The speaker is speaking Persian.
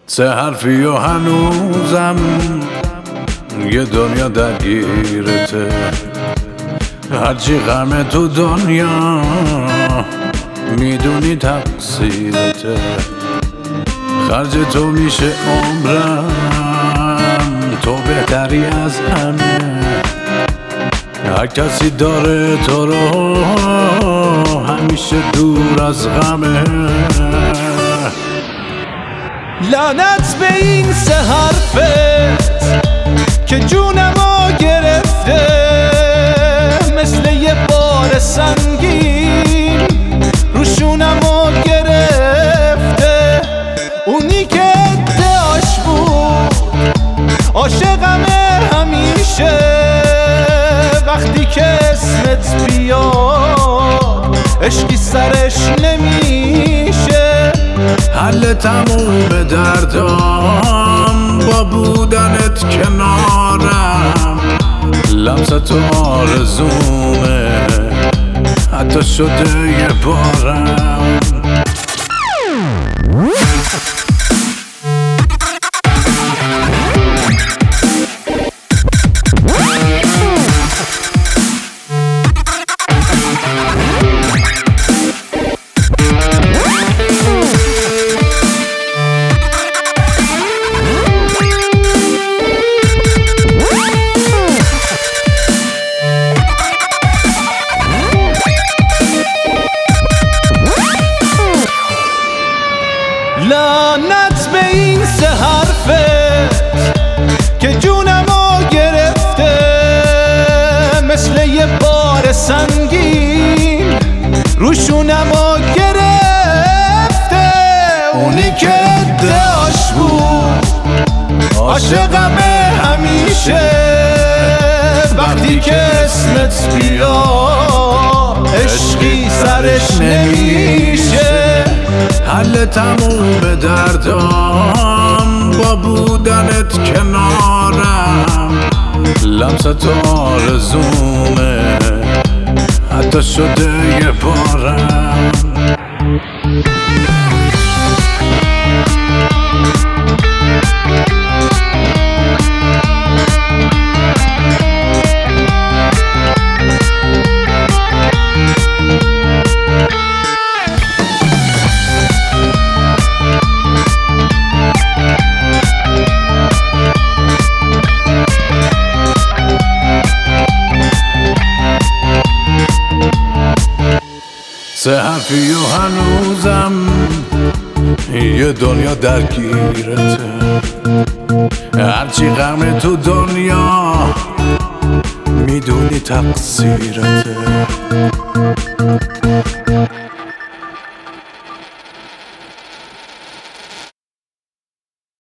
سه حرفی و هنوزم یه دنیا درگیرته، هرچی غمه تو دنیا میدونی تقصیرته. خرج تو میشه عمرم، تو بهتری از همه. هر کسی داره تو رو همیشه دور از غمه. لعنت به این سه حرفت که جونمو گرفته، مثل یه بار سنگین روشونمو گرفته. اونی که ادعاش بود عاشقمه همیشه، وقتی که اسمت بیاد عشقی سرش نمیشه. حل تموم دردام با بودنت کنارم، لمست تو آرزومه حتی شده یه بارم. لعنت به این سه حرفت که جونمو گرفته، مثل یه بار سنگین روشونمو گرفته. اونی که ادعاش بود عاشقمه همیشه، وقتی که اسمت بیاد عشقی سرش نمیشه. حل تموم دردام با بودنت کنارم، لمست تو آرزومه حتی شده یه بارم. سه حرفی و هنوزم یه دنیا درگیرته، هرچی غم تو دنیا میدونی تقصیرته.